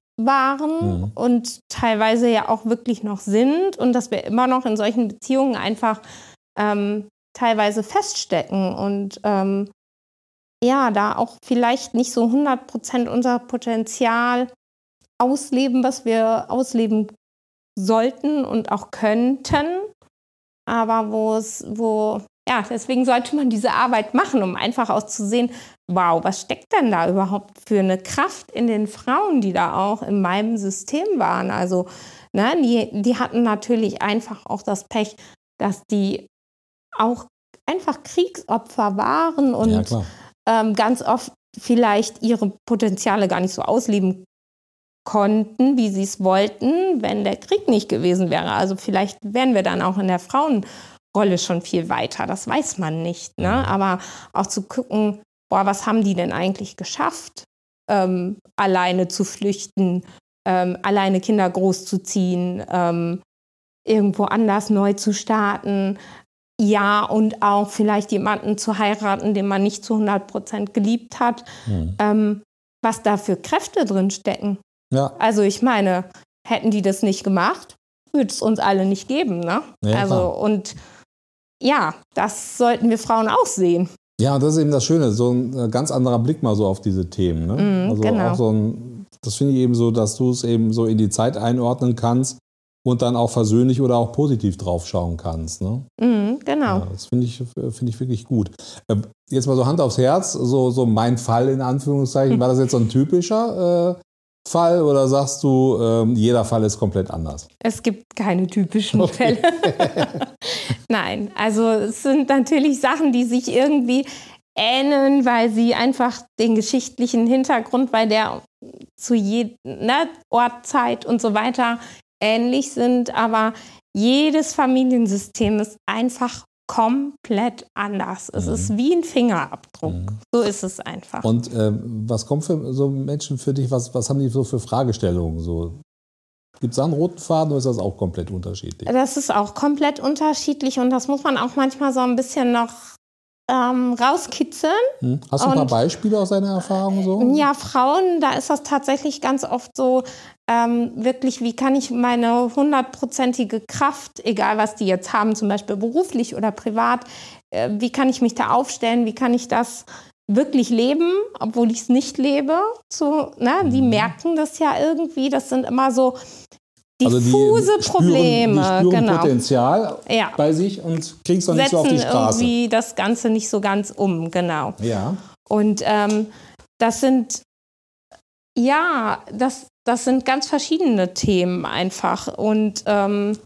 waren mhm. und teilweise ja auch wirklich noch sind und dass wir immer noch in solchen Beziehungen einfach ähm, teilweise feststecken und ähm, ja, da auch vielleicht nicht so hundert Prozent unser Potenzial ausleben, was wir ausleben sollten und auch könnten, aber wo es, wo, ja, deswegen sollte man diese Arbeit machen, um einfach auch zu sehen, wow, was steckt denn da überhaupt für eine Kraft in den Frauen, die da auch in meinem System waren? Also, ne, die, die hatten natürlich einfach auch das Pech, dass die auch einfach Kriegsopfer waren und ja, ähm, ganz oft vielleicht ihre Potenziale gar nicht so ausleben konnten, wie sie es wollten, wenn der Krieg nicht gewesen wäre. Also vielleicht wären wir dann auch in der Frauenrolle schon viel weiter. Das weiß man nicht. Ne? Aber auch zu gucken, boah, was haben die denn eigentlich geschafft, ähm, alleine zu flüchten, ähm, alleine Kinder großzuziehen, ähm, irgendwo anders neu zu starten. Ja, und auch vielleicht jemanden zu heiraten, den man nicht zu hundert Prozent geliebt hat. Mhm. Ähm, was da für Kräfte drin stecken. Ja. Also ich meine, hätten die das nicht gemacht, würde es uns alle nicht geben. Ne? Ja, also klar. Und ja, das sollten wir Frauen auch sehen. Ja, und das ist eben das Schöne, so ein ganz anderer Blick mal so auf diese Themen. Ne? Mm, also genau. auch so ein, das finde ich eben so, dass du es eben so in die Zeit einordnen kannst und dann auch versöhnlich oder auch positiv drauf schauen kannst. Ne? Mm, genau. Ja, das finde ich, finde ich wirklich gut. Jetzt mal so Hand aufs Herz, so, so mein Fall in Anführungszeichen, war das jetzt so ein typischer äh, Fall oder sagst du, ähm, jeder Fall ist komplett anders? Es gibt keine typischen okay. Fälle. Nein, also es sind natürlich Sachen, die sich irgendwie ähneln, weil sie einfach den geschichtlichen Hintergrund bei der zu jedem ne, Ort, Zeit und so weiter ähnlich sind. Aber jedes Familiensystem ist einfach komplett anders. Es mhm. ist wie ein Fingerabdruck. Mhm. So ist es einfach. Und äh, was kommt für so Menschen für dich, was, was haben die so für Fragestellungen? So? Gibt es da einen roten Faden oder ist das auch komplett unterschiedlich? Das ist auch komplett unterschiedlich und das muss man auch manchmal so ein bisschen noch ähm, rauskitzeln. Hm. Hast du ein und, paar Beispiele aus deiner Erfahrung? So? Ja, Frauen, da ist das tatsächlich ganz oft so, ähm, wirklich, wie kann ich meine hundertprozentige Kraft, egal was die jetzt haben, zum Beispiel beruflich oder privat, äh, wie kann ich mich da aufstellen, wie kann ich das wirklich leben, obwohl ich es nicht lebe. So, ne? Mhm. Die merken das ja irgendwie, das sind immer so diffuse also die Probleme. Spüren, die spüren genau. Potenzial ja. bei sich und kriegen es dann nicht so auf die Straße. Setzen irgendwie das Ganze nicht so ganz um, genau. Ja. Und ähm, das sind, ja, das, das sind ganz verschiedene Themen einfach. Und ähm,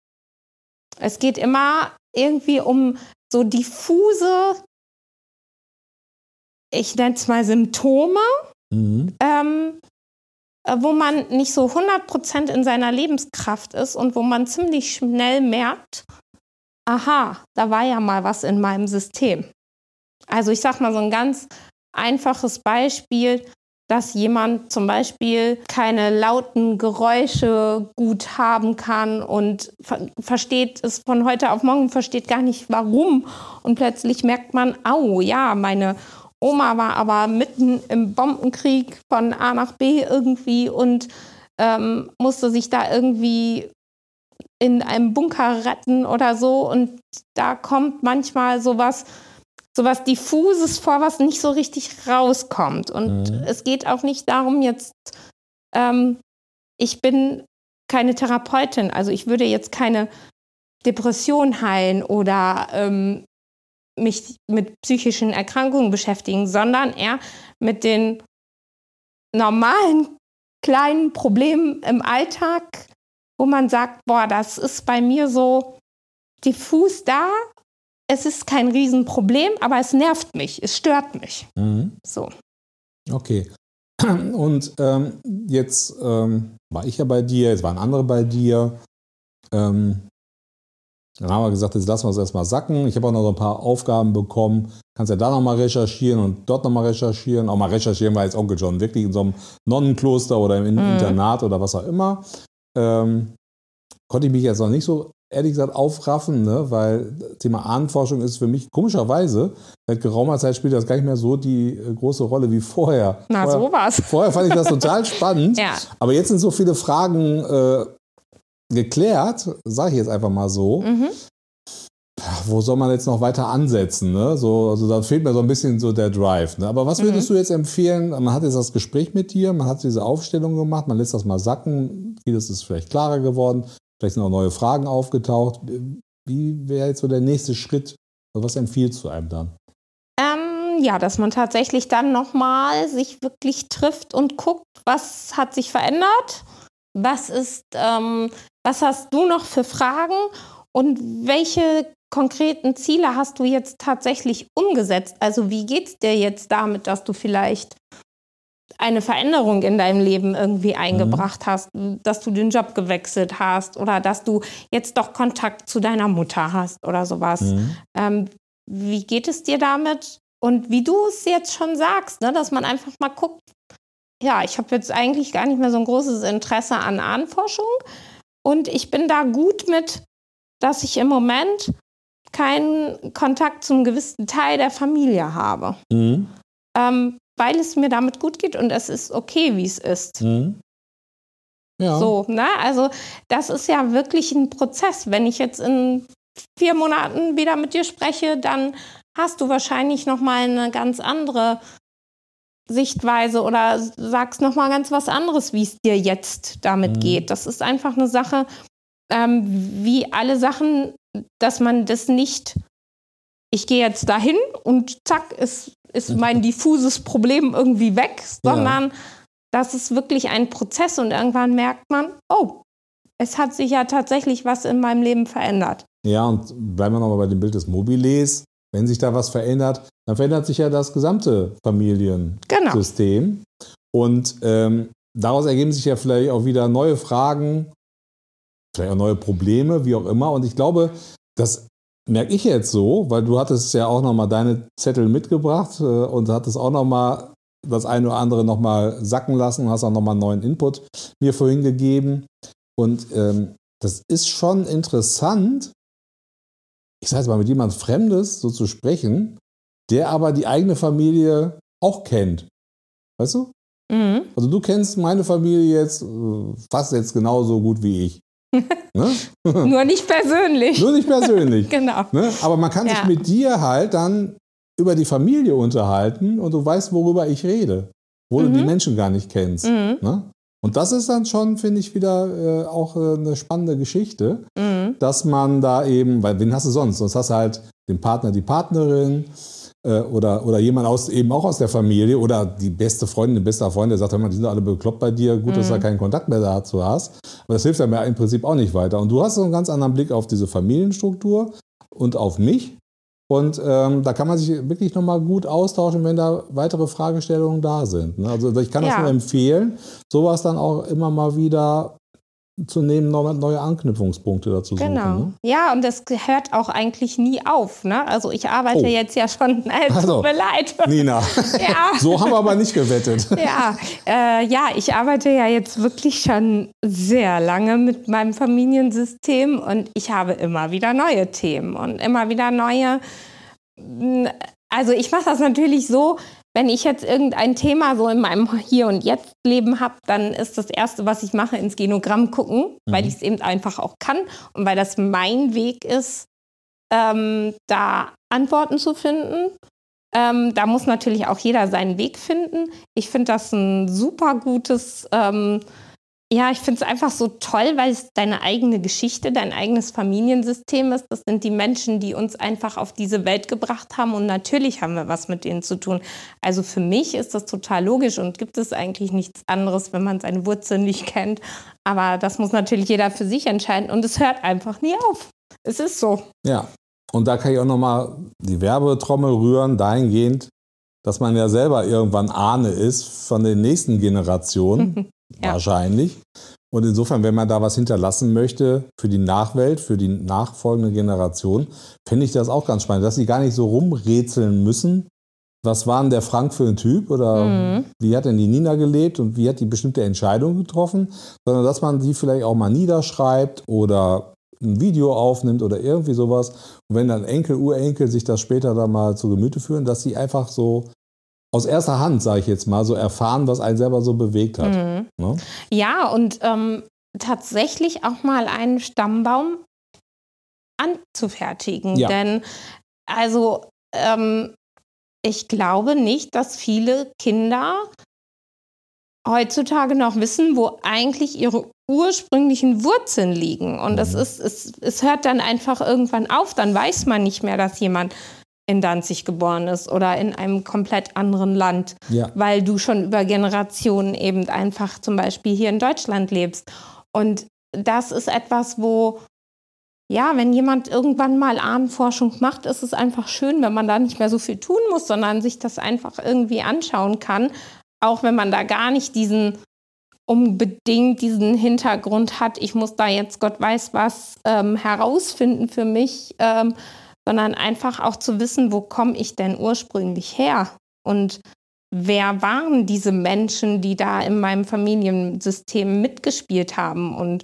es geht immer irgendwie um so diffuse, ich nenne es mal Symptome, Mhm. ähm, wo man nicht so hundert Prozent in seiner Lebenskraft ist und wo man ziemlich schnell merkt, aha, da war ja mal was in meinem System. Also ich sag mal so ein ganz einfaches Beispiel, dass jemand zum Beispiel keine lauten Geräusche gut haben kann und ver- versteht es von heute auf morgen, versteht gar nicht warum. Und plötzlich merkt man, au, ja, meine Oma war aber mitten im Bombenkrieg von A nach B irgendwie und ähm, musste sich da irgendwie in einem Bunker retten oder so. Und da kommt manchmal sowas, sowas Diffuses vor, was nicht so richtig rauskommt. Und Mhm. es geht auch nicht darum, jetzt, ähm, ich bin keine Therapeutin, also ich würde jetzt keine Depression heilen oder ähm, mich mit psychischen Erkrankungen beschäftigen, sondern eher mit den normalen kleinen Problemen im Alltag, wo man sagt, boah, das ist bei mir so diffus da. Es ist kein Riesenproblem, aber es nervt mich, es stört mich. Mhm. So. Okay. Und ähm, jetzt ähm, war ich ja bei dir, jetzt waren andere bei dir. Ähm, dann haben wir gesagt, jetzt lassen wir es erstmal sacken. Ich habe auch noch so ein paar Aufgaben bekommen. Kannst ja da nochmal recherchieren und dort nochmal recherchieren. Auch mal recherchieren war jetzt Onkel John wirklich in so einem Nonnenkloster oder im Mhm. Internat oder was auch immer. Ähm, konnte ich mich jetzt noch nicht so, ehrlich gesagt, aufraffen, ne? Weil das Thema Ahnenforschung ist für mich komischerweise, seit geraumer Zeit spielt das gar nicht mehr so die äh, große Rolle wie vorher. Na, vorher, sowas. Vorher fand ich das total spannend, Ja. aber jetzt sind so viele Fragen äh, geklärt, sage ich jetzt einfach mal so. Mhm. Wo soll man jetzt noch weiter ansetzen? Ne? So, also da fehlt mir so ein bisschen so der Drive. Ne? Aber was würdest Mhm. du jetzt empfehlen? Man hat jetzt das Gespräch mit dir, man hat diese Aufstellung gemacht, man lässt das mal sacken, vieles ist vielleicht klarer geworden, vielleicht sind auch neue Fragen aufgetaucht. Wie wäre jetzt so der nächste Schritt? Also was empfiehlst du einem dann? Ähm, ja, dass man tatsächlich dann nochmal sich wirklich trifft und guckt, was hat sich verändert, was ist, ähm, was hast du noch für Fragen und welche konkreten Ziele hast du jetzt tatsächlich umgesetzt? Also wie geht's dir jetzt damit, dass du vielleicht eine Veränderung in deinem Leben irgendwie eingebracht mhm. hast, dass du den Job gewechselt hast oder dass du jetzt doch Kontakt zu deiner Mutter hast oder sowas. Mhm. Ähm, wie geht es dir damit? Und wie du es jetzt schon sagst, ne, dass man einfach mal guckt, ja, ich habe jetzt eigentlich gar nicht mehr so ein großes Interesse an Ahnenforschung und ich bin da gut mit, dass ich im Moment keinen Kontakt zum gewissen Teil der Familie habe. Mhm. Ähm, weil es mir damit gut geht und es ist okay, wie es ist. Mhm. Ja. So, ne? Also das ist ja wirklich ein Prozess. Wenn ich jetzt in vier Monaten wieder mit dir spreche, dann hast du wahrscheinlich nochmal eine ganz andere Sichtweise oder sagst nochmal ganz was anderes, wie es dir jetzt damit mhm. geht. Das ist einfach eine Sache, ähm, wie alle Sachen, dass man das nicht, ich gehe jetzt dahin und zack, ist, ist mein diffuses Problem irgendwie weg, sondern ja. das ist wirklich ein Prozess und irgendwann merkt man, oh, es hat sich ja tatsächlich was in meinem Leben verändert. Ja, und bleiben wir nochmal bei dem Bild des Mobiles. Wenn sich da was verändert, dann verändert sich ja das gesamte Familiensystem. Genau. Und ähm, daraus ergeben sich ja vielleicht auch wieder neue Fragen, vielleicht auch neue Probleme, wie auch immer. Und ich glaube, das merke ich jetzt so, weil du hattest ja auch nochmal deine Zettel mitgebracht äh, und hattest auch nochmal das eine oder andere nochmal sacken lassen und hast auch nochmal einen neuen Input mir vorhin gegeben. Und ähm, das ist schon interessant, ich sage jetzt mal, mit jemand Fremdes so zu sprechen, der aber die eigene Familie auch kennt. Weißt du? Mhm. Also du kennst meine Familie jetzt fast jetzt genauso gut wie ich. Ne? Nur nicht persönlich. Nur nicht persönlich. Genau. Ne? Aber man kann ja. sich mit dir halt dann über die Familie unterhalten und du weißt, worüber ich rede. Wo mhm. du die Menschen gar nicht kennst. Mhm. Ne? Und das ist dann schon, finde ich, wieder äh, auch äh, eine spannende Geschichte, mhm. dass man da eben, weil wen hast du sonst? Sonst hast du halt den Partner, die Partnerin äh, oder, oder jemand aus, eben auch aus der Familie oder die beste Freundin, der beste Freund, der sagt, hör mal, die sind alle bekloppt bei dir, gut, mhm. dass du da keinen Kontakt mehr dazu hast. Aber das hilft ja mir im Prinzip auch nicht weiter. Und du hast so einen ganz anderen Blick auf diese Familienstruktur und auf mich. Und ähm, da kann man sich wirklich nochmal gut austauschen, wenn da weitere Fragestellungen da sind. Ne? Also ich kann das Ja. nur empfehlen, sowas dann auch immer mal wieder zu nehmen, neue Anknüpfungspunkte dazu Genau. suchen. Ne? Ja, und das hört auch eigentlich nie auf. Ne? Also ich arbeite Oh. jetzt ja schon, äh, tut Also, mir leid. Nina, Ja. so haben wir aber nicht gewettet. Ja, äh, ja, ich arbeite ja jetzt wirklich schon sehr lange mit meinem Familiensystem und ich habe immer wieder neue Themen und immer wieder neue. Also ich mache das natürlich so, wenn ich jetzt irgendein Thema so in meinem Hier- und Jetzt-Leben habe, dann ist das Erste, was ich mache, ins Genogramm gucken, mhm. weil ich es eben einfach auch kann und weil das mein Weg ist, ähm, da Antworten zu finden. Ähm, da muss natürlich auch jeder seinen Weg finden. Ich finde das ein super gutes, ähm, ja, ich finde es einfach so toll, weil es deine eigene Geschichte, dein eigenes Familiensystem ist. Das sind die Menschen, die uns einfach auf diese Welt gebracht haben und natürlich haben wir was mit denen zu tun. Also für mich ist das total logisch und gibt es eigentlich nichts anderes, wenn man seine Wurzeln nicht kennt. Aber das muss natürlich jeder für sich entscheiden und es hört einfach nie auf. Es ist so. Ja. Und da kann ich auch nochmal die Werbetrommel rühren, dahingehend, dass man ja selber irgendwann Ahne ist von den nächsten Generationen, ja. wahrscheinlich. Und insofern, wenn man da was hinterlassen möchte für die Nachwelt, für die nachfolgende Generation, finde ich das auch ganz spannend, dass sie gar nicht so rumrätseln müssen. Was war denn der Frank für ein Typ oder mhm. wie hat denn die Nina gelebt und wie hat die bestimmte Entscheidung getroffen, sondern dass man die vielleicht auch mal niederschreibt oder ein Video aufnimmt oder irgendwie sowas. Und wenn dann Enkel, Urenkel sich das später dann mal zu Gemüte führen, dass sie einfach so aus erster Hand, sage ich jetzt mal, so erfahren, was einen selber so bewegt hat. Mhm. Ne? Ja, und ähm, tatsächlich auch mal einen Stammbaum anzufertigen. Ja. Denn also ähm, ich glaube nicht, dass viele Kinder heutzutage noch wissen, wo eigentlich ihre ursprünglichen Wurzeln liegen. Und es ist, es, es hört dann einfach irgendwann auf, dann weiß man nicht mehr, dass jemand in Danzig geboren ist oder in einem komplett anderen Land, ja. weil du schon über Generationen eben einfach zum Beispiel hier in Deutschland lebst. Und das ist etwas, wo, ja, wenn jemand irgendwann mal Ahnenforschung macht, ist es einfach schön, wenn man da nicht mehr so viel tun muss, sondern sich das einfach irgendwie anschauen kann, auch wenn man da gar nicht diesen unbedingt diesen Hintergrund hat, ich muss da jetzt Gott weiß was ähm, herausfinden für mich, ähm, sondern einfach auch zu wissen, wo komme ich denn ursprünglich her und wer waren diese Menschen, die da in meinem Familiensystem mitgespielt haben und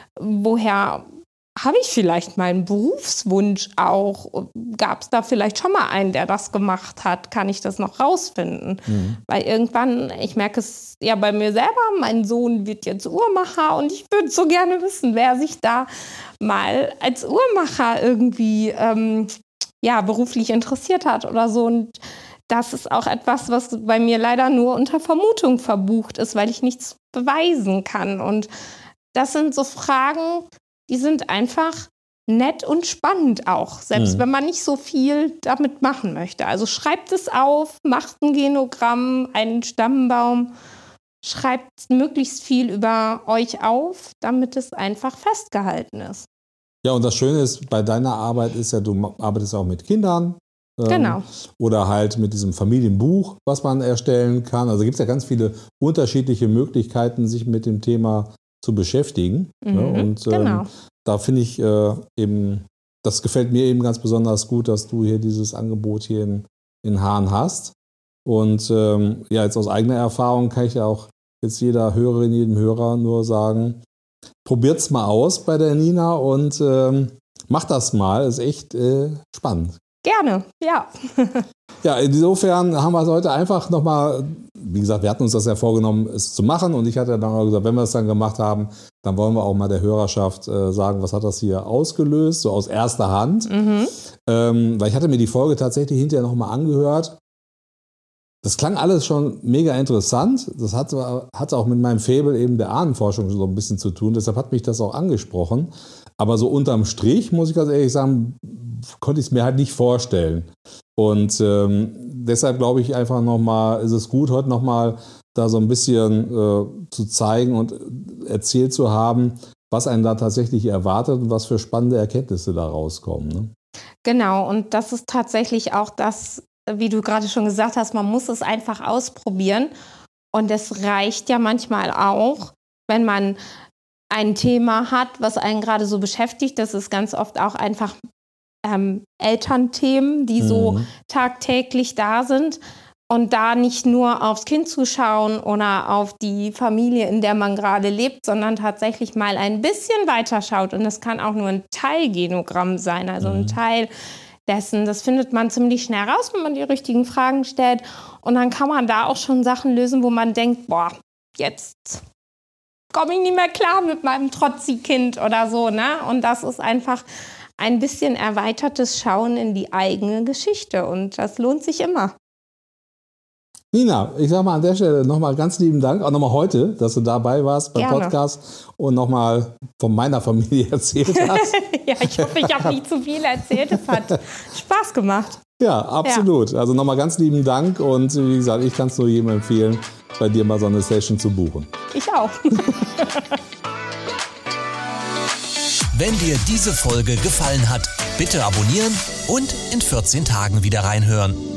woher habe ich vielleicht meinen Berufswunsch auch? Gab es da vielleicht schon mal einen, der das gemacht hat? Kann ich das noch rausfinden? Mhm. Weil irgendwann, ich merke es ja bei mir selber, mein Sohn wird jetzt Uhrmacher und ich würde so gerne wissen, wer sich da mal als Uhrmacher irgendwie ähm, ja, beruflich interessiert hat oder so. Und das ist auch etwas, was bei mir leider nur unter Vermutung verbucht ist, weil ich nichts beweisen kann. Und das sind so Fragen, die sind einfach nett und spannend auch, selbst mhm. wenn man nicht so viel damit machen möchte. Also schreibt es auf, macht ein Genogramm, einen Stammbaum, schreibt möglichst viel über euch auf, damit es einfach festgehalten ist. Ja, und das Schöne ist, bei deiner Arbeit ist ja, du arbeitest auch mit Kindern. Ähm, genau. Oder halt mit diesem Familienbuch, was man erstellen kann. Also gibt es ja ganz viele unterschiedliche Möglichkeiten, sich mit dem Thema zu beschäftigen. Mhm, ne? Und ähm, genau. da finde ich äh, eben, das gefällt mir eben ganz besonders gut, dass du hier dieses Angebot hier in, in Hahn hast. Und ähm, ja, jetzt aus eigener Erfahrung kann ich ja auch jetzt jeder Hörerin, jedem Hörer nur sagen, probiert's mal aus bei der Nina und ähm, macht das mal, ist echt äh, spannend. Gerne, ja. Ja, insofern haben wir es heute einfach nochmal, wie gesagt, wir hatten uns das ja vorgenommen, es zu machen und ich hatte dann auch gesagt, wenn wir es dann gemacht haben, dann wollen wir auch mal der Hörerschaft äh, sagen, was hat das hier ausgelöst, so aus erster Hand. Mhm. Ähm, weil ich hatte mir die Folge tatsächlich hinterher nochmal angehört. Das klang alles schon mega interessant. Das hat, hat auch mit meinem Faible eben der Ahnenforschung so ein bisschen zu tun. Deshalb hat mich das auch angesprochen. Aber so unterm Strich, muss ich ganz ehrlich sagen, konnte ich es mir halt nicht vorstellen. Und ähm, deshalb glaube ich einfach nochmal, ist es gut, heute nochmal da so ein bisschen äh, zu zeigen und erzählt zu haben, was einen da tatsächlich erwartet und was für spannende Erkenntnisse da rauskommen. Ne? Genau, und das ist tatsächlich auch das, wie du gerade schon gesagt hast, man muss es einfach ausprobieren. Und es reicht ja manchmal auch, wenn man ein Thema hat, was einen gerade so beschäftigt. Das ist ganz oft auch einfach ähm, Elternthemen, die mhm. so tagtäglich da sind. Und da nicht nur aufs Kind zu schauen oder auf die Familie, in der man gerade lebt, sondern tatsächlich mal ein bisschen weiter schaut. Und das kann auch nur ein Teilgenogramm sein, also ein Teil dessen. Das findet man ziemlich schnell raus, wenn man die richtigen Fragen stellt. Und dann kann man da auch schon Sachen lösen, wo man denkt, boah, jetzt komme ich nicht mehr klar mit meinem Trotzi-Kind oder so, ne? Und das ist einfach ein bisschen erweitertes Schauen in die eigene Geschichte. Und das lohnt sich immer. Nina, ich sag mal an der Stelle nochmal ganz lieben Dank, auch nochmal heute, dass du dabei warst beim Gerne. Podcast und nochmal von meiner Familie erzählt hast. Ja, ich hoffe, ich habe nicht zu viel erzählt. Es hat Spaß gemacht. Ja, absolut. Ja. Also nochmal ganz lieben Dank und wie gesagt, ich kann es nur jedem empfehlen, bei dir mal so eine Session zu buchen. Ich auch. Wenn dir diese Folge gefallen hat, bitte abonnieren und in vierzehn Tagen wieder reinhören.